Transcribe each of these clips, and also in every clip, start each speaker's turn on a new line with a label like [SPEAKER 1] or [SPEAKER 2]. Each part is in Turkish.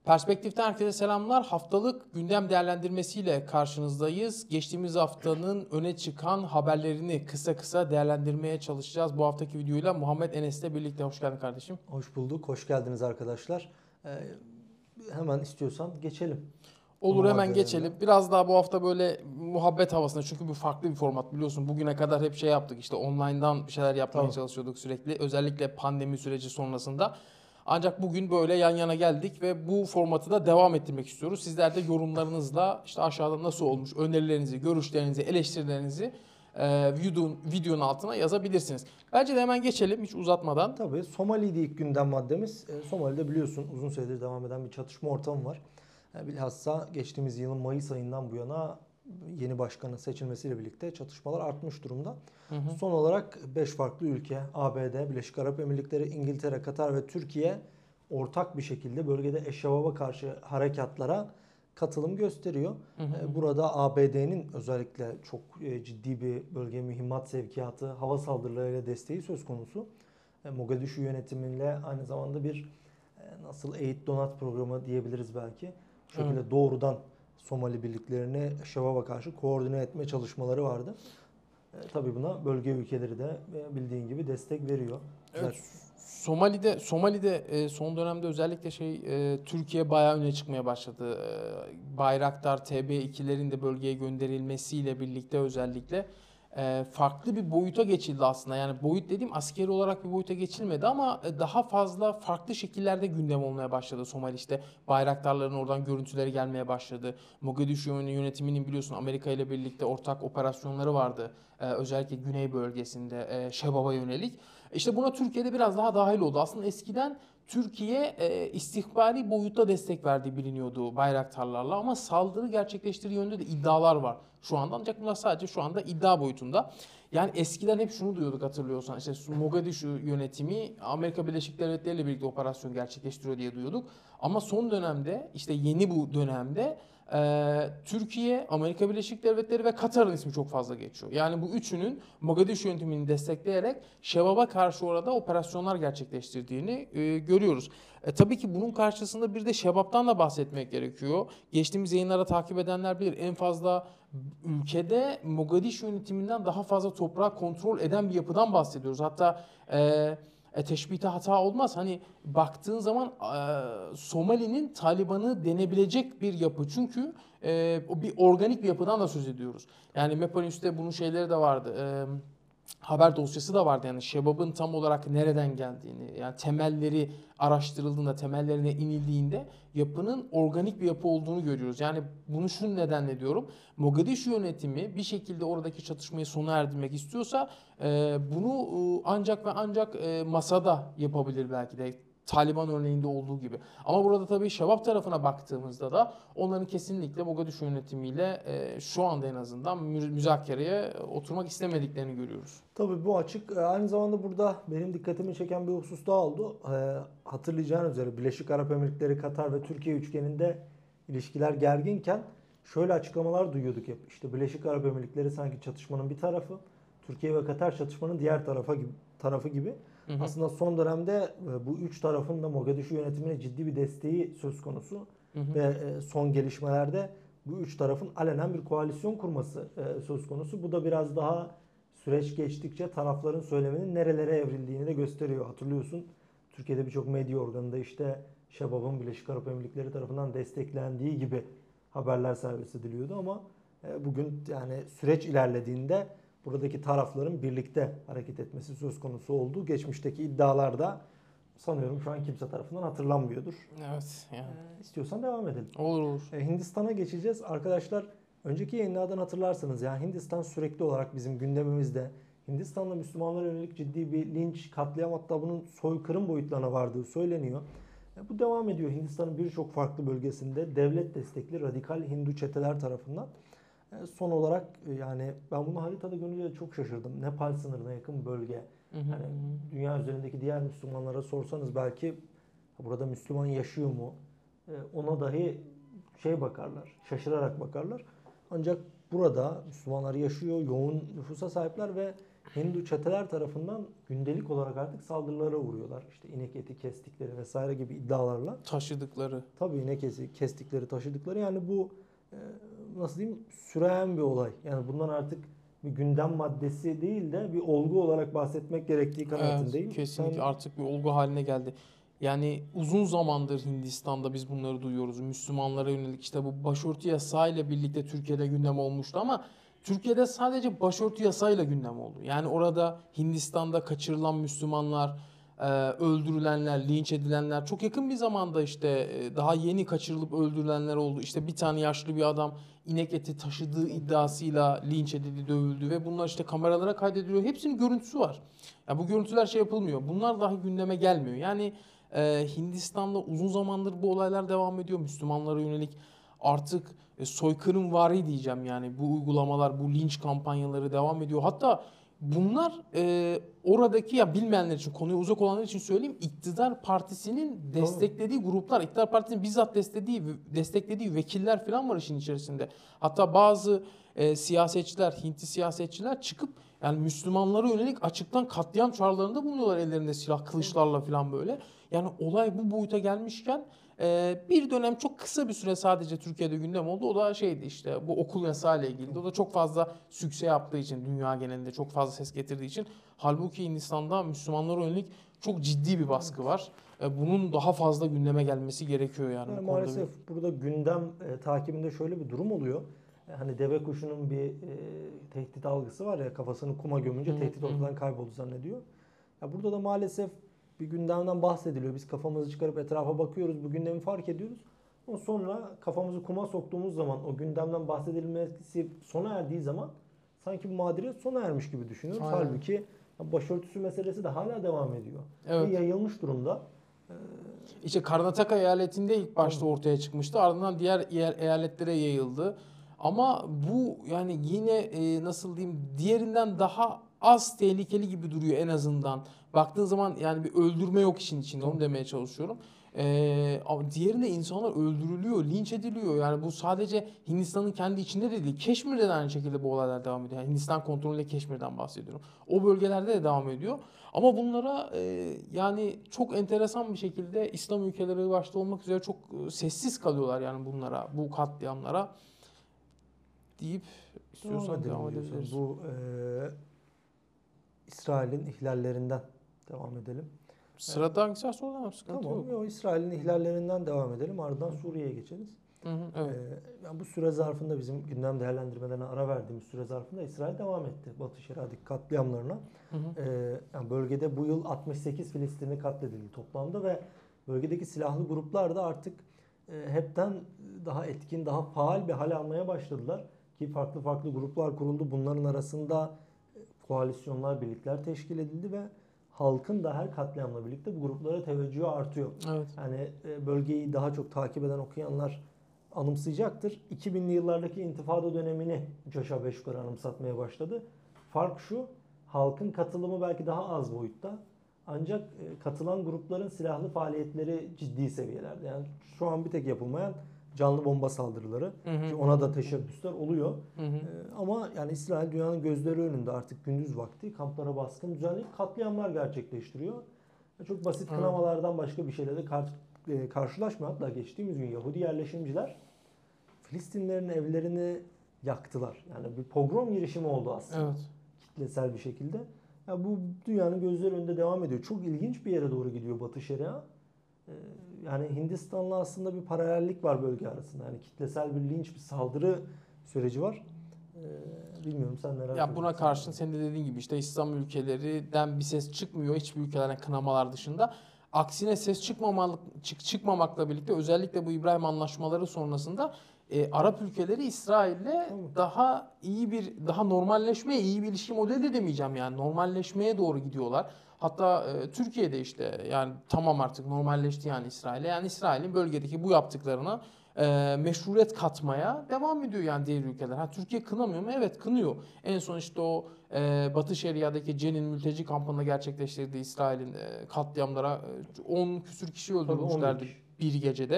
[SPEAKER 1] Perspektif'ten herkese selamlar. Haftalık gündem değerlendirmesiyle karşınızdayız. Geçtiğimiz haftanın öne çıkan haberlerini kısa kısa değerlendirmeye çalışacağız. Bu haftaki videoyla Muhammed Enes'le birlikte. Hoş geldin kardeşim.
[SPEAKER 2] Hoş bulduk, hoş geldiniz arkadaşlar. Hemen istiyorsan geçelim.
[SPEAKER 1] Olur,
[SPEAKER 2] Konu
[SPEAKER 1] hemen
[SPEAKER 2] maddelerine.
[SPEAKER 1] geçelim. Biraz daha bu hafta böyle muhabbet havasında, çünkü bu farklı bir format biliyorsun. Bugüne kadar hep şey yaptık, işte online'dan bir şeyler yapmaya
[SPEAKER 2] Tamam.
[SPEAKER 1] çalışıyorduk sürekli. Özellikle pandemi süreci sonrasında. Ancak bugün böyle yan yana geldik ve bu formatı da devam ettirmek istiyoruz. Sizler de yorumlarınızla işte aşağıda nasıl olmuş, önerilerinizi, görüşlerinizi, eleştirilerinizi videonun altına yazabilirsiniz. Bence de hemen geçelim hiç uzatmadan.
[SPEAKER 2] Tabii Somali'de ilk gündem maddemiz. Somali'de biliyorsun uzun süredir devam eden bir çatışma ortamı var. Bilhassa geçtiğimiz yılın Mayıs ayından bu yana yeni başkanın seçilmesiyle birlikte çatışmalar artmış durumda. Son olarak 5 farklı ülke, ABD, Birleşik Arap Emirlikleri, İngiltere, Katar ve Türkiye ortak bir şekilde bölgede eşşababa karşı harekatlara katılım gösteriyor. Burada ABD'nin özellikle çok ciddi bir bölge mühimmat sevkiyatı, hava saldırılarıyla desteği söz konusu. Mogadishu yönetimiyle aynı zamanda bir nasıl eğit donat programı diyebiliriz belki. Bu şekilde doğrudan Somali birliklerini Şebab'a karşı koordine etme çalışmaları vardı. Tabii buna bölge ülkeleri de bildiğin gibi destek veriyor.
[SPEAKER 1] Evet, Somali'de son dönemde özellikle Türkiye bayağı öne çıkmaya başladı. Bayraktar TB2'lerin de bölgeye gönderilmesiyle birlikte özellikle farklı bir boyuta geçildi aslında. Yani boyut dediğim askeri olarak bir boyuta geçilmedi ama daha fazla farklı şekillerde gündem olmaya başladı Somali. İşte bayraktarların oradan görüntüleri gelmeye başladı. Mogadishu yönetiminin biliyorsun Amerika ile birlikte ortak operasyonları vardı. Özellikle güney bölgesinde Şebab'a yönelik. İşte buna Türkiye'de biraz daha dahil oldu. Aslında eskiden Türkiye istihbari boyutta destek verdiği biliniyordu bayraktarlarla, ama saldırı gerçekleştirdiği yönünde de iddialar var şu anda. Ancak bunlar sadece şu anda iddia boyutunda. Yani eskiden hep şunu duyuyorduk, hatırlıyorsan, işte Mogadishu yönetimi Amerika Birleşik Devletleri ile birlikte operasyon gerçekleştiriyor diye duyuyorduk. Ama son dönemde, işte yeni bu dönemde Türkiye, Amerika Birleşik Devletleri ve Katar'ın ismi çok fazla geçiyor. Yani bu üçünün Mogadishu yönetimini destekleyerek Şebab'a karşı orada operasyonlar gerçekleştirdiğini görüyoruz. Tabii ki bunun karşısında bir de Şebap'tan da bahsetmek gerekiyor. Geçtiğimiz yayınlara takip edenler bilir, en fazla ülkede Mogadishu yönetiminden daha fazla toprağı kontrol eden bir yapıdan bahsediyoruz. Hatta teşbihte hata olmaz. Hani baktığın zaman Somali'nin Taliban'ı denebilecek bir yapı. Çünkü o bir organik bir yapıdan da söz ediyoruz. Yani Meponis'te bunun şeyleri de vardı. Haber dosyası da vardı, yani Şebab'ın tam olarak nereden geldiğini, yani temelleri araştırıldığında, temellerine inildiğinde yapının organik bir yapı olduğunu görüyoruz. Yani bunu şu nedenle diyorum: Mogadishu yönetimi bir şekilde oradaki çatışmayı sona erdirmek istiyorsa bunu ancak ve ancak masada yapabilir, belki de Taliban örneğinde olduğu gibi. Ama burada tabii Şebap tarafına baktığımızda da onların kesinlikle Mogadishu yönetimiyle şu anda en azından müzakereye oturmak istemediklerini görüyoruz.
[SPEAKER 2] Tabii bu açık. Aynı zamanda burada benim dikkatimi çeken bir husus daha oldu. Hatırlayacağın üzere Birleşik Arap Emirlikleri, Katar ve Türkiye üçgeninde ilişkiler gerginken şöyle açıklamalar duyuyorduk hep. İşte Birleşik Arap Emirlikleri sanki çatışmanın bir tarafı, Türkiye ve Katar çatışmanın diğer tarafı gibi.
[SPEAKER 1] Hı hı.
[SPEAKER 2] Aslında son dönemde bu üç tarafın da Mogadishu yönetimine ciddi bir desteği söz konusu.
[SPEAKER 1] Hı hı.
[SPEAKER 2] Ve son gelişmelerde bu üç tarafın alenen bir koalisyon kurması söz konusu. Bu da biraz daha süreç geçtikçe tarafların söyleminin nerelere evrildiğini de gösteriyor. Hatırlıyorsun, Türkiye'de birçok medya organında işte Şebab'ın Birleşik Arap Emirlikleri tarafından desteklendiği gibi haberler servis ediliyordu ama bugün yani süreç ilerlediğinde buradaki tarafların birlikte hareket etmesi söz konusu oldu. Geçmişteki iddialarda sanıyorum şu an kimse tarafından hatırlanmıyordur.
[SPEAKER 1] Evet, yani.
[SPEAKER 2] İstiyorsan devam edelim.
[SPEAKER 1] Olur olur.
[SPEAKER 2] Hindistan'a geçeceğiz. Arkadaşlar, önceki yayınlardan hatırlarsınız ya, Hindistan sürekli olarak bizim gündemimizde. Hindistan'da Müslümanlara yönelik ciddi bir linç, katliam, hatta bunun soykırım boyutlarına vardığı söyleniyor. Bu devam ediyor Hindistan'ın birçok farklı bölgesinde devlet destekli radikal Hindu çeteler tarafından. Son olarak yani ben bunu haritada görünce çok şaşırdım. Nepal sınırına yakın bölge.
[SPEAKER 1] Hı hı.
[SPEAKER 2] Yani dünya üzerindeki diğer Müslümanlara sorsanız belki burada Müslüman yaşıyor mu? Ona dahi bakarlar, şaşırarak bakarlar. Ancak burada Müslümanlar yaşıyor, yoğun nüfusa sahipler ve Hindu çeteler tarafından gündelik olarak artık saldırılara uğruyorlar. İşte inek eti kestikleri vesaire gibi iddialarla.
[SPEAKER 1] Taşıdıkları.
[SPEAKER 2] Tabii inek eti kestikleri, taşıdıkları, yani bu nasıl diyeyim, süren bir olay. Yani bundan artık bir gündem maddesi değil de bir olgu olarak bahsetmek gerektiği
[SPEAKER 1] Evet,
[SPEAKER 2] kanaatindeyim.
[SPEAKER 1] kesinlikle artık bir olgu haline geldi. Yani uzun zamandır Hindistan'da biz bunları duyuyoruz. Müslümanlara yönelik işte bu başörtü yasağıyla birlikte Türkiye'de gündem olmuştu ama Türkiye'de sadece başörtü yasağıyla gündem oldu. Yani orada Hindistan'da kaçırılan Müslümanlar, öldürülenler, linç edilenler, çok yakın bir zamanda işte daha yeni kaçırılıp öldürülenler oldu. İşte bir tane yaşlı bir adam inek eti taşıdığı iddiasıyla linç edildi, dövüldü ve bunlar işte kameralara kaydediliyor. Hepsinin görüntüsü var. Ya bu görüntüler şey yapılmıyor. Bunlar dahi gündeme gelmiyor. Yani Hindistan'da uzun zamandır bu olaylar devam ediyor. Müslümanlara yönelik artık soykırımvari diyeceğim, yani bu uygulamalar, bu linç kampanyaları devam ediyor. Hatta bunlar oradaki, ya bilmeyenler için, konuya uzak olanlar için söyleyeyim, iktidar partisinin desteklediği gruplar, iktidar partisinin bizzat desteklediği vekiller falan var işin içerisinde. Hatta bazı siyasetçiler, Hintli siyasetçiler çıkıp yani Müslümanlara yönelik açıktan katliam çağrılarında bulunuyorlar, ellerinde silah, kılıçlarla falan böyle. Yani olay bu boyuta gelmişken bir dönem çok kısa bir süre sadece Türkiye'de gündem oldu. O da şeydi, işte bu okul yasağı ile ilgili. O da çok fazla sükse yaptığı için, dünya genelinde çok fazla ses getirdiği için. Halbuki Hindistan'da Müslümanlara yönelik çok ciddi bir baskı var. Bunun daha fazla gündeme gelmesi gerekiyor yani.
[SPEAKER 2] Yani
[SPEAKER 1] Bu konuda
[SPEAKER 2] maalesef burada gündem takibinde şöyle bir durum oluyor. Hani deve kuşunun bir tehdit algısı var ya, kafasını kuma gömünce tehdit ortadan kayboldu zannediyor. Ya burada da maalesef bir gündemden bahsediliyor. Biz kafamızı çıkarıp etrafa bakıyoruz, bu gündemi fark ediyoruz. Ama sonra kafamızı kuma soktuğumuz zaman, o gündemden bahsedilmesi sona erdiği zaman sanki bu mağduriyet sona ermiş gibi düşünüyoruz.
[SPEAKER 1] Aynen.
[SPEAKER 2] Halbuki başörtüsü meselesi de hala devam ediyor.
[SPEAKER 1] Evet.
[SPEAKER 2] Ve yayılmış durumda.
[SPEAKER 1] İşte Karnataka eyaletinde ilk başta ortaya çıkmıştı. Ardından diğer eyaletlere yayıldı. Ama bu yani yine nasıl diyeyim, diğerinden daha az tehlikeli gibi duruyor en azından. Baktığın zaman yani bir öldürme yok işin içinde, onu demeye çalışıyorum. Ama diğerinde insanlar öldürülüyor, linç ediliyor. Yani bu sadece Hindistan'ın kendi içinde de değil. Keşmir'de de aynı şekilde bu olaylar devam ediyor. Yani Hindistan kontrolüyle Keşmir'den bahsediyorum. O bölgelerde de devam ediyor. Ama bunlara yani çok enteresan bir şekilde İslam ülkeleri başta olmak üzere çok sessiz kalıyorlar yani bunlara, bu katliamlara deyip istiyorsan devam
[SPEAKER 2] diyorsun.
[SPEAKER 1] edebiliriz.
[SPEAKER 2] Bu İsrail'in ihlallerinden devam edelim.
[SPEAKER 1] Sırada hangisi varsa oradan sıkıntı
[SPEAKER 2] Tamam,
[SPEAKER 1] yok.
[SPEAKER 2] o İsrail'in ihlallerinden devam edelim. Ardından Suriye'ye geçeriz.
[SPEAKER 1] Hı hı, evet.
[SPEAKER 2] Yani bu süre zarfında, bizim gündem değerlendirmelerine ara verdiğimiz süre zarfında İsrail devam etti Batı Şeria'daki katliamlarına.
[SPEAKER 1] Hı hı.
[SPEAKER 2] Yani bölgede bu yıl 68 Filistinli katledildi toplamda ve bölgedeki silahlı gruplar da artık hepten daha etkin, daha faal bir hal almaya başladılar. Ki farklı farklı gruplar kuruldu. Bunların arasında koalisyonlar, birlikler teşkil edildi ve halkın da her katliamla birlikte bu gruplara teveccühü artıyor.
[SPEAKER 1] Evet.
[SPEAKER 2] Yani bölgeyi daha çok takip eden, okuyanlar anımsayacaktır. 2000'li yıllardaki intifada dönemini üç aşağı beş yukarı anımsatmaya başladı. Fark şu, halkın katılımı belki daha az boyutta. Ancak katılan grupların silahlı faaliyetleri ciddi seviyelerde. Yani şu an bir tek yapılmayan canlı bomba saldırıları.
[SPEAKER 1] Hı hı.
[SPEAKER 2] Ki ona da teşebbüsler oluyor.
[SPEAKER 1] Hı hı.
[SPEAKER 2] Ama yani İsrail dünyanın gözleri önünde artık gündüz vakti kamplara baskın düzenleyip katliamlar gerçekleştiriyor. Çok basit kınamalardan başka bir şeyle de karşılaşmıyor. Hatta geçtiğimiz gün Yahudi yerleşimciler Filistinlerin evlerini yaktılar. Yani bir pogrom girişimi oldu aslında.
[SPEAKER 1] Evet.
[SPEAKER 2] Kitlesel bir şekilde. Yani bu dünyanın gözleri önünde devam ediyor. Çok ilginç bir yere doğru gidiyor Batı Şeria. Yani Hindistan'la aslında bir paralellik var bölge arasında. Yani kitlesel bir linç, bir saldırı süreci var. Bilmiyorum, sen neler
[SPEAKER 1] Ya buna karşın senin de dediğin gibi işte İslam ülkelerinden bir ses çıkmıyor hiçbir ülkelerden kınamalar dışında. Aksine ses çıkmamakla birlikte özellikle bu İbrahim Anlaşmaları sonrasında Arap ülkeleri İsrail'le daha normalleşmeye, iyi bir ilişki modeli de demeyeceğim, yani normalleşmeye doğru gidiyorlar. Hatta Türkiye'de işte yani tamam artık normalleşti yani İsrail'e. Yani İsrail'in bölgedeki bu yaptıklarına meşruiyet katmaya devam ediyor yani diğer ülkeler. Ha, Türkiye kınamıyor mu? Evet, kınıyor. En son işte o Batı Şeria'daki Cenin mülteci kampında gerçekleştirdiği İsrail'in katliamlara 10 küsür kişi öldürmüşlerdi bir gecede.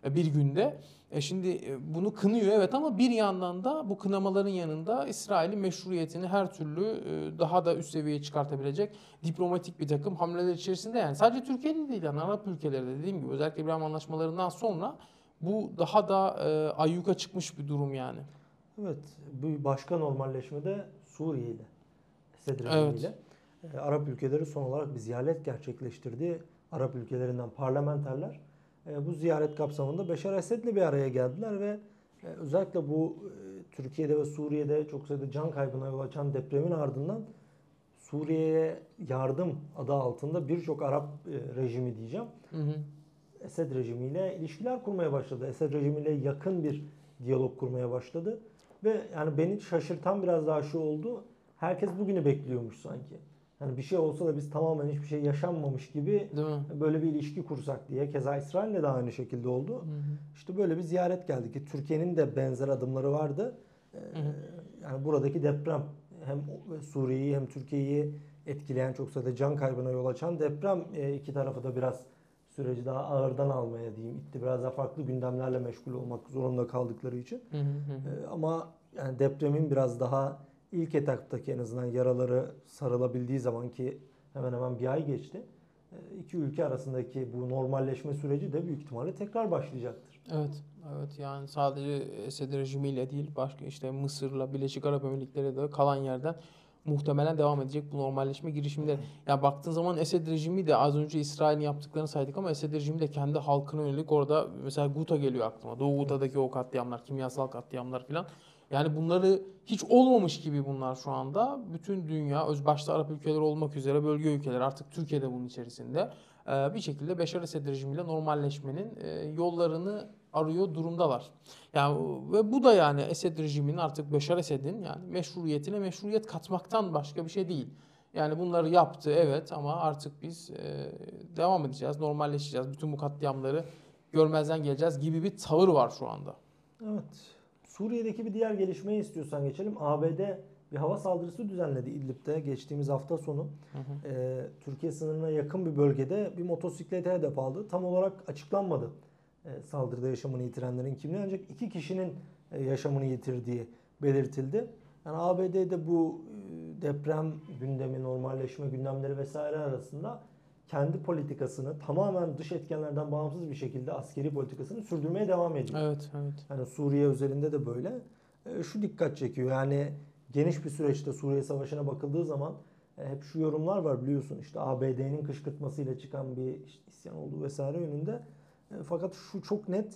[SPEAKER 1] bir günde. Şimdi bunu kınıyor evet, ama bir yandan da bu kınamaların yanında İsrail'in meşruiyetini her türlü daha da üst seviyeye çıkartabilecek diplomatik bir takım hamleler içerisinde. Yani sadece Türkiye'de değil, yani Arap ülkeleri de, dediğim gibi özellikle İbrahim anlaşmalarından sonra bu daha da ayyuka çıkmış bir durum yani.
[SPEAKER 2] Evet, bu başka normalleşmede Suriye ile, Esed
[SPEAKER 1] Evet.
[SPEAKER 2] rejimiyle Arap ülkeleri son olarak bir ziyaret gerçekleştirdi. Arap ülkelerinden parlamenterler bu ziyaret kapsamında Beşar Esed'le bir araya geldiler ve özellikle bu Türkiye'de ve Suriye'de çok sayıda can kaybına yol açan depremin ardından Suriye'ye yardım adı altında birçok Arap rejimi diyeceğim,
[SPEAKER 1] Hı hı.
[SPEAKER 2] Esed rejimiyle ilişkiler kurmaya başladı. Esed rejimiyle yakın bir diyalog kurmaya başladı. Ve yani beni şaşırtan biraz daha şu oldu. Herkes bugünü bekliyormuş sanki. Yani bir şey olsa da biz tamamen hiçbir şey yaşanmamış gibi
[SPEAKER 1] Değil mi?
[SPEAKER 2] böyle bir ilişki kursak diye. Keza İsrail'le de aynı şekilde oldu.
[SPEAKER 1] Hı hı.
[SPEAKER 2] İşte böyle bir ziyaret geldi ki Türkiye'nin de benzer adımları vardı.
[SPEAKER 1] Hı hı.
[SPEAKER 2] Yani buradaki deprem hem Suriye'yi hem Türkiye'yi etkileyen, çok sayıda can kaybına yol açan deprem iki tarafı da biraz süreci daha ağırdan almaya diyeyim itti. Biraz daha farklı gündemlerle meşgul olmak zorunda kaldıkları için.
[SPEAKER 1] Hı hı hı.
[SPEAKER 2] Ama yani depremin biraz daha ilk etaptaki en azından yaraları sarılabildiği zaman ki hemen hemen bir ay geçti. İki ülke arasındaki bu normalleşme süreci de büyük ihtimalle tekrar başlayacaktır.
[SPEAKER 1] Evet, evet, yani sadece Esed rejimiyle değil, başka işte Mısır'la, Birleşik Arap Emirlikleri'yle de kalan yerden muhtemelen devam edecek bu normalleşme girişimleri. Yani baktığın zaman Esed rejimi de, az önce İsrail'in yaptıklarını saydık ama Esed rejimi de kendi halkına yönelik, orada mesela Guta geliyor aklıma. Doğu
[SPEAKER 2] Evet.
[SPEAKER 1] Guta'daki o katliamlar, kimyasal katliamlar filan. Yani bunları hiç olmamış gibi bunlar şu anda. Bütün dünya, başta Arap ülkeleri olmak üzere bölge ülkeleri, artık Türkiye de bunun içerisinde, bir şekilde Beşar Esed rejimiyle normalleşmenin yollarını arıyor durumdalar. Yani ve bu da yani Esed rejiminin, artık Beşar Esed'in yani meşruiyetine meşruiyet katmaktan başka bir şey değil. Yani bunları yaptı evet, ama artık biz devam edeceğiz, normalleşeceğiz. Bütün bu katliamları görmezden geleceğiz gibi bir tavır var şu anda.
[SPEAKER 2] Evet. Suriye'deki bir diğer gelişmeye istiyorsan geçelim. ABD bir hava saldırısı düzenledi İdlib'de geçtiğimiz hafta sonu.
[SPEAKER 1] Hı hı.
[SPEAKER 2] Türkiye sınırına yakın bir bölgede bir motosiklete hedef aldı. Tam olarak açıklanmadı saldırıda yaşamını yitirenlerin kimliği, ancak iki kişinin yaşamını yitirdiği belirtildi. Yani ABD'de bu deprem gündemi, normalleşme gündemleri vesaire arasında kendi politikasını tamamen dış etkenlerden bağımsız bir şekilde askeri politikasını sürdürmeye devam ediyor.
[SPEAKER 1] Evet, evet.
[SPEAKER 2] Yani Suriye özelinde de böyle. Şu dikkat çekiyor. Yani geniş bir süreçte Suriye Savaşı'na bakıldığı zaman hep şu yorumlar var biliyorsun. İşte ABD'nin kışkırtmasıyla çıkan bir işte isyan olduğu vesaire yönünde. Fakat şu çok net,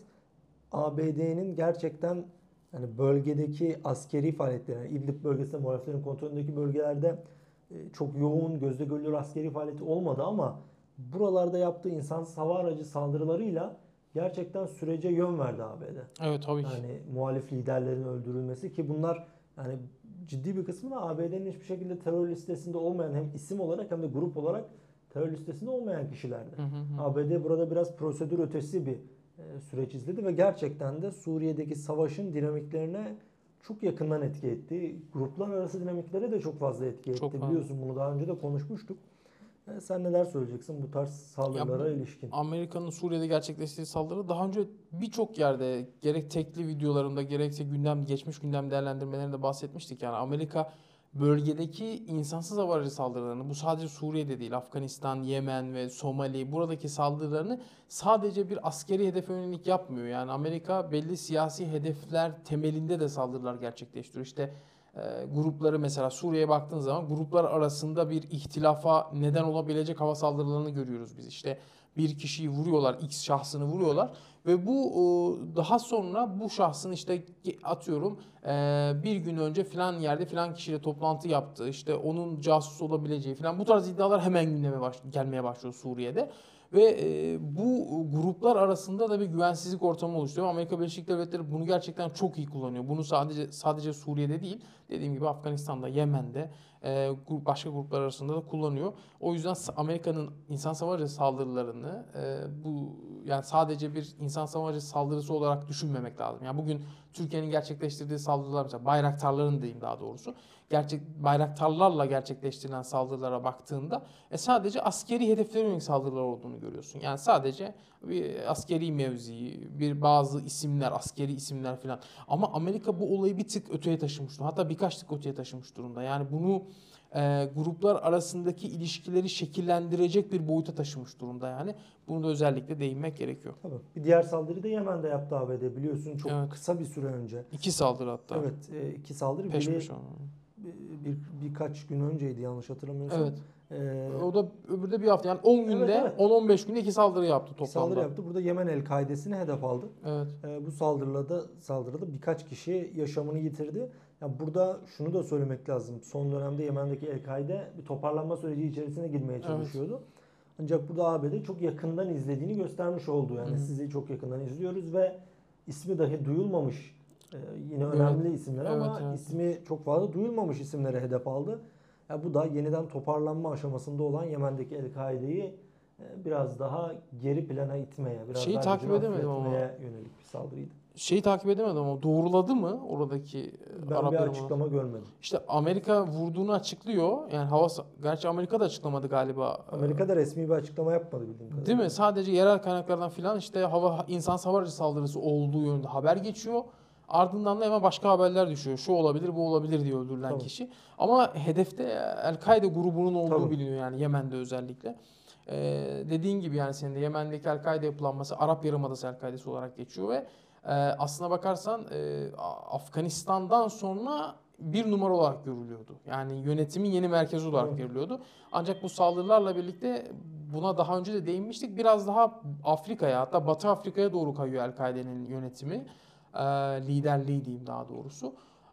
[SPEAKER 2] ABD'nin gerçekten yani bölgedeki askeri faaliyetleri, yani İdlib bölgesinde muhaliflerin kontrolündeki bölgelerde çok yoğun, gözle görülür askeri faaliyeti olmadı ama buralarda yaptığı insansız hava aracı saldırılarıyla gerçekten sürece yön verdi ABD.
[SPEAKER 1] Evet, tabii ki.
[SPEAKER 2] Yani muhalif liderlerin öldürülmesi ki bunlar yani ciddi bir kısmı da ABD'nin hiçbir şekilde terör listesinde olmayan, hem isim olarak hem de grup olarak terör listesinde olmayan kişilerdi.
[SPEAKER 1] Hı hı hı.
[SPEAKER 2] ABD burada biraz prosedür ötesi bir süreç izledi ve gerçekten de Suriye'deki savaşın dinamiklerine çok yakından etki etti. Gruplar arası dinamiklere de çok fazla etki etti.
[SPEAKER 1] Çok fazla.
[SPEAKER 2] Biliyorsun bunu daha önce de konuşmuştuk. Sen neler söyleyeceksin bu tarz
[SPEAKER 1] Ya
[SPEAKER 2] saldırılara
[SPEAKER 1] bu
[SPEAKER 2] ilişkin?
[SPEAKER 1] Amerika'nın Suriye'de gerçekleştirdiği saldırı daha önce birçok yerde, gerek tekli videolarımda gerekse geçmiş gündem değerlendirmelerinde bahsetmiştik. Yani Amerika bölgedeki insansız hava aracı saldırılarını, bu sadece Suriye'de değil, Afganistan, Yemen ve Somali, buradaki saldırılarını sadece bir askeri hedefe yönelik yapmıyor. Yani Amerika belli siyasi hedefler temelinde de saldırılar gerçekleştiriyor. İşte grupları, mesela Suriye'ye baktığın zaman gruplar arasında bir ihtilafa neden olabilecek hava saldırılarını görüyoruz biz. İşte bir kişiyi vuruyorlar, X şahsını vuruyorlar ve bu daha sonra bu şahsın işte atıyorum bir gün önce filan yerde filan kişiyle toplantı yaptığı, işte onun casus olabileceği filan, bu tarz iddialar hemen gündeme gelmeye başlıyor Suriye'de. Ve bu gruplar arasında da bir güvensizlik ortamı oluşturuyor. Amerika Birleşik Devletleri bunu gerçekten çok iyi kullanıyor. Bunu sadece Suriye'de değil, dediğim gibi Afganistan'da, Yemen'de, başka gruplar arasında da kullanıyor. O yüzden Amerika'nın insan savaşı saldırılarını bu, yani sadece bir insan savaşı saldırısı olarak düşünmemek lazım. Yani bugün Türkiye'nin gerçekleştirdiği saldırılar, mesela Bayraktarların diyeyim daha doğrusu, bayraktarlarla gerçekleştirilen saldırılara baktığında sadece askeri hedeflere yönelik saldırılar olduğunu görüyorsun. Yani sadece bir askeri mevzi, bazı isimler, askeri isimler falan. Ama Amerika bu olayı bir tık öteye taşımış durumda. Hatta birkaç tık öteye taşımış durumda. Yani bunu gruplar arasındaki ilişkileri şekillendirecek bir boyuta taşımış durumda yani. Bunu da özellikle değinmek gerekiyor.
[SPEAKER 2] Tabii. Bir diğer saldırıyı da Yemen'de yaptı ABD, biliyorsun, çok
[SPEAKER 1] Evet.
[SPEAKER 2] kısa bir süre önce.
[SPEAKER 1] 2 saldırı hatta.
[SPEAKER 2] Evet, 2 saldırı.
[SPEAKER 1] Peş
[SPEAKER 2] Biri
[SPEAKER 1] peşe.
[SPEAKER 2] birkaç gün önceydi yanlış hatırlamıyorsam.
[SPEAKER 1] Evet.
[SPEAKER 2] Ee,
[SPEAKER 1] O da öbürü de bir hafta. Yani 10 günde,
[SPEAKER 2] evet.
[SPEAKER 1] 10-15 günde 2 saldırı yaptı
[SPEAKER 2] İki
[SPEAKER 1] toplamda.
[SPEAKER 2] saldırı yaptı. Burada Yemen El-Kaide'sini hedef aldı.
[SPEAKER 1] Evet.
[SPEAKER 2] Bu saldırıda birkaç kişi yaşamını yitirdi. Yani burada şunu da söylemek lazım. Son dönemde Yemen'deki El-Kaide bir toparlanma süreci içerisine girmeye çalışıyordu. Ancak burada ABD çok yakından izlediğini göstermiş oldu. Yani sizi çok yakından izliyoruz ve ismi dahi duyulmamış yine önemli isimler ama ismi çok fazla duyulmamış isimlere hedef aldı. Yani bu da yeniden toparlanma aşamasında olan Yemen'deki El-Kaide'yi biraz daha geri plana itmeye, biraz daha
[SPEAKER 1] takip
[SPEAKER 2] gücünü
[SPEAKER 1] edemedim
[SPEAKER 2] hafifletmeye yönelik bir saldırıydı.
[SPEAKER 1] Takip edemedim ama doğruladı mı oradaki
[SPEAKER 2] Ben
[SPEAKER 1] Arap
[SPEAKER 2] bir
[SPEAKER 1] Yarımadası?
[SPEAKER 2] açıklama görmedim.
[SPEAKER 1] İşte Amerika vurduğunu açıklıyor. Yani gerçi Amerika da açıklamadı galiba.
[SPEAKER 2] Amerika da resmi bir açıklama yapmadı bildiğim kadarıyla.
[SPEAKER 1] Değil mi? Sadece yerel kaynaklardan filan işte insan hava aracı saldırısı olduğu yönünde haber geçiyor. Ardından da hemen başka haberler düşüyor. Şu olabilir, bu olabilir diye öldürülen kişi. Ama hedefte El-Kaide grubunun olduğu biliniyor yani Yemen'de özellikle. Dediğin gibi yani senin de Yemen'deki El-Kaide yapılanması Arap Yarımadası El-Kaide'si olarak geçiyor ve aslına bakarsan Afganistan'dan sonra bir numara olarak görülüyordu. Yani yönetimin yeni merkezi olarak görülüyordu. Ancak bu saldırılarla birlikte buna daha önce de değinmiştik. Biraz daha Afrika'ya, hatta Batı Afrika'ya doğru kayıyor El-Kaide'nin yönetimi. Liderliği diyeyim daha doğrusu.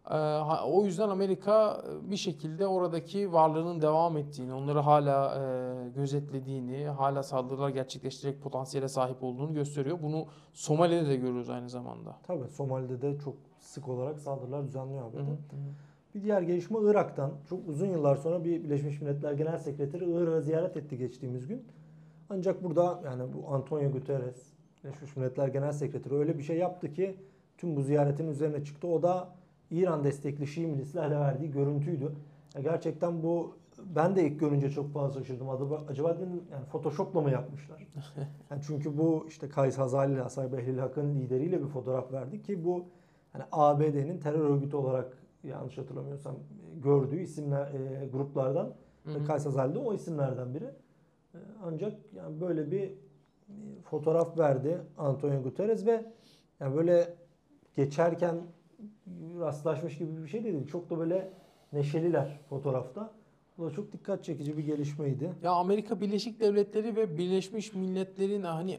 [SPEAKER 1] O yüzden Amerika bir şekilde oradaki varlığının devam ettiğini, onları hala gözetlediğini, hala saldırılar gerçekleştirecek potansiyele sahip olduğunu gösteriyor. Bunu Somali'de de görüyoruz aynı zamanda.
[SPEAKER 2] Tabii Somali'de de çok sık olarak saldırılar düzenliyor abi. Bir diğer gelişme Irak'tan. Çok uzun yıllar sonra bir Birleşmiş Milletler Genel Sekreteri Irak'ı ziyaret etti geçtiğimiz gün. Ancak burada yani bu Antonio Guterres, Birleşmiş Milletler Genel Sekreteri öyle bir şey yaptı ki tüm bu ziyaretin üzerine çıktı. O da İran destekli Şii milislerle verdiği görüntüydü. Gerçekten bu, ben de ilk görünce çok fazla şaşırdım. Acaba dedim yani Photoshop'la mı yapmışlar? Yani çünkü bu işte Kays Hazali ile Asay Behlül Hakk'ın lideriyle bir fotoğraf verdi ki bu hani ABD'nin terör örgütü olarak yanlış hatırlamıyorsam gördüğü isimler gruplardan Kays Hazali de o isimlerden biri. Ancak yani böyle bir fotoğraf verdi Antonio Guterres ve yani böyle geçerken rastlaşmış gibi bir şey değil. Çok da böyle neşeliler fotoğrafta. Bu da çok dikkat çekici bir gelişmeydi.
[SPEAKER 1] Ya Amerika Birleşik Devletleri ve Birleşmiş Milletler'in hani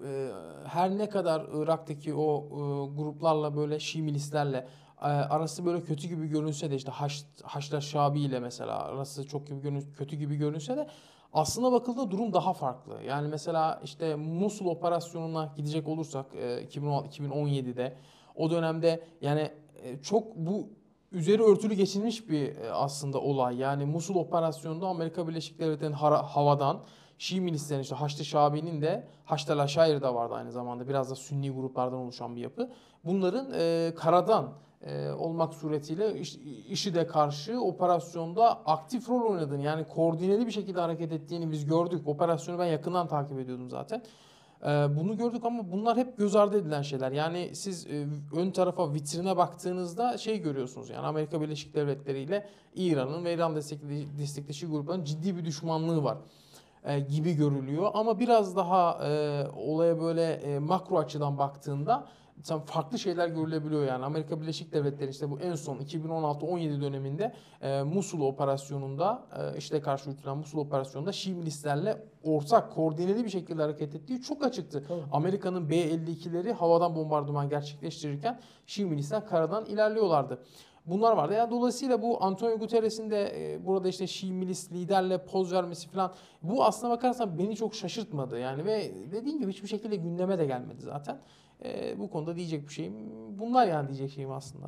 [SPEAKER 1] her ne kadar Irak'taki o gruplarla böyle Şii milislerle arası böyle kötü gibi görünse de işte Haçlı Şabi ile mesela arası çok kötü gibi görünse de aslına bakıldığında durum daha farklı. Yani mesela işte Musul operasyonuna gidecek olursak 2017'de o dönemde yani çok bu üzeri örtülü geçilmiş bir aslında olay. Yani Musul operasyonunda Amerika Birleşik Devletleri'nin havadan Şii milislerin işte Haçlı Şabi'nin de Haçlı Laşair de vardı aynı zamanda. Biraz da Sünni gruplardan oluşan bir yapı. Bunların karadan olmak suretiyle IŞİD'e karşı operasyonda aktif rol oynadığını yani koordineli bir şekilde hareket ettiğini biz gördük. Operasyonu ben yakından takip ediyordum zaten. Bunu gördük ama bunlar hep göz ardı edilen şeyler. Yani siz ön tarafa vitrine baktığınızda şey görüyorsunuz. Yani Amerika Birleşik Devletleri ile İran'ın ve İran destekli Şii grupların ciddi bir düşmanlığı var gibi görülüyor. Ama biraz daha olaya böyle makro açıdan baktığında farklı şeyler görülebiliyor yani. Amerika Birleşik Devletleri işte bu en son 2016-17 döneminde Musul operasyonunda işte karşı yürütülen Musul operasyonunda Şii milislerle ortak koordineli bir şekilde hareket ettiği çok açıktı. Amerika'nın B-52'leri havadan bombardıman gerçekleştirirken Şii milisler karadan ilerliyorlardı. Bunlar vardı. Yani dolayısıyla bu Antonio Guterres'in de burada işte Şii milis liderle poz vermesi falan bu aslına bakarsan beni çok şaşırtmadı. Yani ve dediğim gibi hiçbir şekilde gündeme de gelmedi zaten. Bu konuda diyecek bir şeyim bunlar yani diyecek şeyim aslında.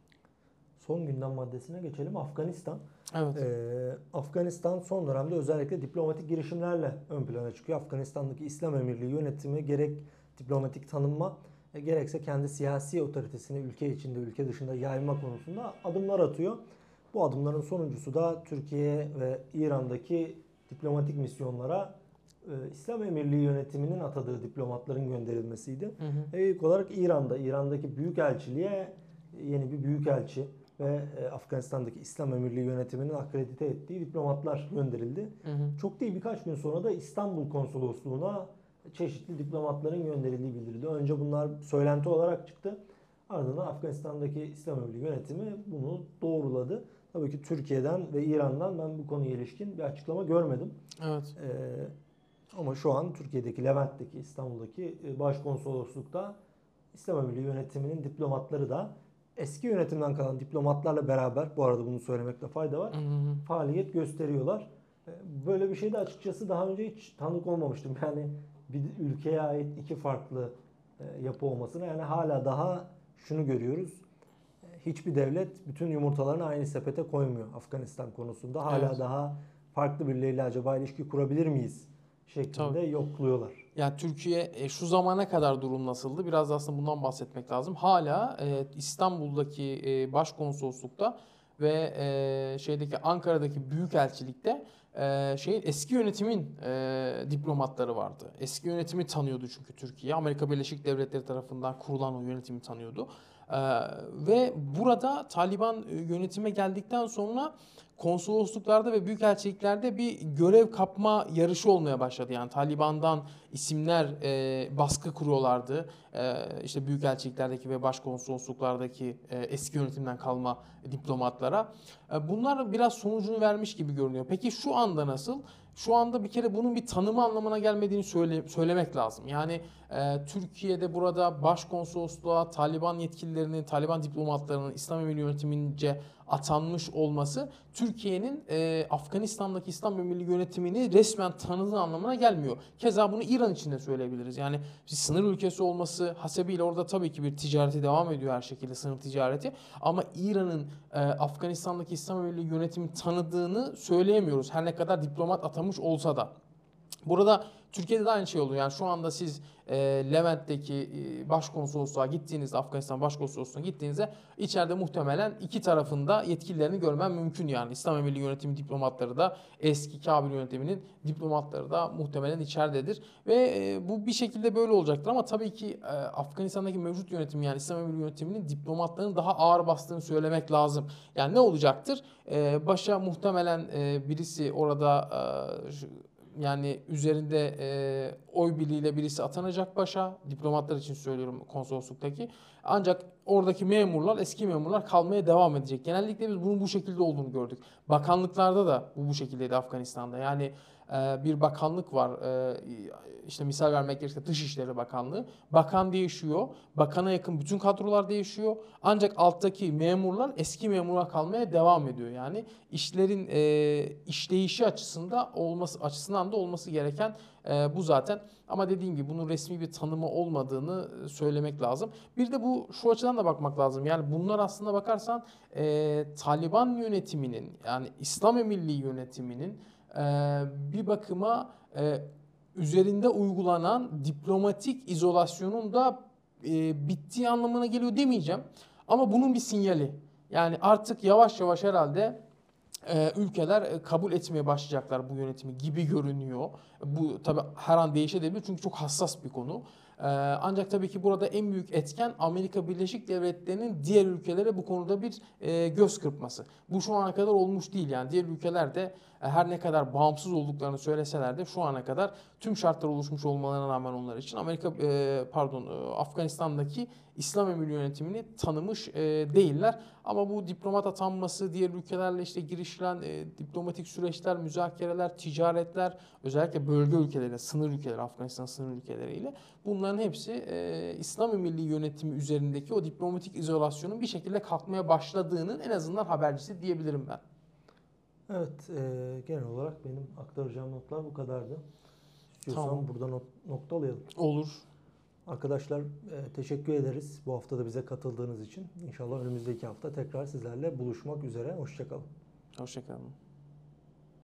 [SPEAKER 2] Son gündem maddesine geçelim. Afganistan.
[SPEAKER 1] Evet.
[SPEAKER 2] Afganistan son dönemde özellikle diplomatik girişimlerle ön plana çıkıyor. Afganistan'daki İslam Emirliği yönetimi gerek diplomatik tanınma gerekse kendi siyasi otoritesini ülke içinde ülke dışında yayma konusunda adımlar atıyor. Bu adımların sonuncusu da Türkiye ve İran'daki diplomatik misyonlara İslam Emirliği yönetiminin atadığı diplomatların gönderilmesiydi.
[SPEAKER 1] Hı hı.
[SPEAKER 2] İlk olarak İran'daki büyükelçiliğe yeni bir büyükelçi ve Afganistan'daki İslam Emirliği yönetiminin akredite ettiği diplomatlar gönderildi.
[SPEAKER 1] Hı hı.
[SPEAKER 2] Çok değil, birkaç gün sonra da İstanbul Konsolosluğu'na çeşitli diplomatların gönderildiği bildirildi. Önce bunlar söylenti olarak çıktı. Ardından Afganistan'daki İslam Emirliği yönetimi bunu doğruladı. Tabii ki Türkiye'den ve İran'dan ben bu konuya ilişkin bir açıklama görmedim.
[SPEAKER 1] Evet.
[SPEAKER 2] Ama şu an Türkiye'deki, Levent'teki, İstanbul'daki başkonsoloslukta İslam Emirliği yönetiminin diplomatları da eski yönetimden kalan diplomatlarla beraber, bu arada bunu söylemekte fayda var,
[SPEAKER 1] Hı hı.
[SPEAKER 2] faaliyet gösteriyorlar. Böyle bir şeyde açıkçası daha önce hiç tanık olmamıştım. Yani bir ülkeye ait iki farklı yapı olmasına, yani hala daha şunu görüyoruz. Hiçbir devlet bütün yumurtalarını aynı sepete koymuyor Afganistan konusunda. Hala
[SPEAKER 1] Evet.
[SPEAKER 2] daha farklı birileriyle acaba ilişki kurabilir miyiz
[SPEAKER 1] Tabii.
[SPEAKER 2] şeklinde yokluyorlar.
[SPEAKER 1] Yani Türkiye şu zamana kadar durum nasıldı? Biraz da aslında bundan bahsetmek lazım. Hala İstanbul'daki başkonsoloslukta ve şeydeki Ankara'daki büyükelçilikte şeyin eski yönetimin diplomatları vardı. Eski yönetimi tanıyordu çünkü Türkiye. Amerika Birleşik Devletleri tarafından kurulan o yönetimi tanıyordu. E, Ve burada Taliban yönetime geldikten sonra konsolosluklarda ve büyükelçiliklerde bir görev kapma yarışı olmaya başladı. Yani Taliban'dan isimler baskı kuruyorlardı. İşte büyükelçiliklerdeki ve başkonsolosluklardaki eski yönetimden kalma diplomatlara. Bunlar biraz sonucunu vermiş gibi görünüyor. Peki şu anda nasıl? Şu anda bir kere bunun bir tanımı anlamına gelmediğini söylemek lazım. Yani Türkiye'de burada başkonsolosluğa Taliban yetkililerinin, Taliban diplomatlarının İslam Emirliği yönetimince atanmış olması Türkiye'nin Afganistan'daki İslam Emirliği yönetimini resmen tanıdığı anlamına gelmiyor. Keza bunu İran için de söyleyebiliriz. Yani bir sınır ülkesi olması hasebiyle orada tabii ki bir ticareti devam ediyor her şekilde, sınır ticareti. Ama İran'ın Afganistan'daki İslam Emirliği yönetimi tanıdığını söyleyemiyoruz. Her ne kadar diplomat atamış olsa da. Burada Türkiye'de de aynı şey oluyor. Yani şu anda siz Levent'teki başkonsolosluğa gittiğinizde, Afganistan başkonsolosluğuna gittiğinizde içeride muhtemelen iki tarafında yetkililerini görmen mümkün yani. İslam Emirliği yönetimi diplomatları da eski Kabil yönetiminin diplomatları da muhtemelen içeridedir. Ve bu bir şekilde böyle olacaktır ama tabii ki Afganistan'daki mevcut yönetim yani İslam Emirliği yönetiminin diplomatlarının daha ağır bastığını söylemek lazım. Yani ne olacaktır? Başa muhtemelen birisi orada yani üzerinde oy birliğiyle birisi atanacak başa. Diplomatlar için söylüyorum konsolosluktaki. Ancak oradaki memurlar, eski memurlar kalmaya devam edecek. Genellikle biz bunun bu şekilde olduğunu gördük. Bakanlıklarda da bu şekildeydi Afganistan'da. Yani bir bakanlık var. İşte misal vermek gerekirse Dışişleri Bakanlığı. Bakan değişiyor. Bakana yakın bütün kadrolar değişiyor. Ancak alttaki memurlar eski memura kalmaya devam ediyor. Yani işlerin işleyişi açısından da olması gereken bu zaten. Ama dediğim gibi bunun resmi bir tanımı olmadığını söylemek lazım. Bir de bu şu açıdan da bakmak lazım. Yani bunlar aslında bakarsan Taliban yönetiminin yani İslam Emirliği yönetiminin bir bakıma üzerinde uygulanan diplomatik izolasyonun da bittiği anlamına geliyor demeyeceğim. Ama bunun bir sinyali. Yani artık yavaş yavaş herhalde ülkeler kabul etmeye başlayacaklar bu yönetimi gibi görünüyor. Bu tabii her an değişebilir çünkü çok hassas bir konu. Ancak tabii ki burada en büyük etken Amerika Birleşik Devletleri'nin diğer ülkelere bu konuda bir göz kırpması. Bu şu ana kadar olmuş değil yani diğer ülkeler de her ne kadar bağımsız olduklarını söyleseler de şu ana kadar tüm şartlar oluşmuş olmalarına rağmen onlar için Afganistan'daki İslam Emirliği yönetimini tanımış değiller. Ama bu diplomat atanması, diğer ülkelerle işte girişilen diplomatik süreçler, müzakereler, ticaretler, özellikle bölge ülkeleri, sınır ülkeleri, Afganistan sınır ülkeleriyle bunların hepsi İslam Emirliği yönetimi üzerindeki o diplomatik izolasyonun bir şekilde kalkmaya başladığının en azından habercisi diyebilirim ben.
[SPEAKER 2] Evet, genel olarak benim aktaracağım notlar bu kadardı.
[SPEAKER 1] Tamam.
[SPEAKER 2] İstiyorsan burada noktalayalım.
[SPEAKER 1] Olur.
[SPEAKER 2] Arkadaşlar teşekkür ederiz bu hafta da bize katıldığınız için. İnşallah önümüzdeki hafta tekrar sizlerle buluşmak üzere. Hoşça kalın.
[SPEAKER 1] Hoşçakalın.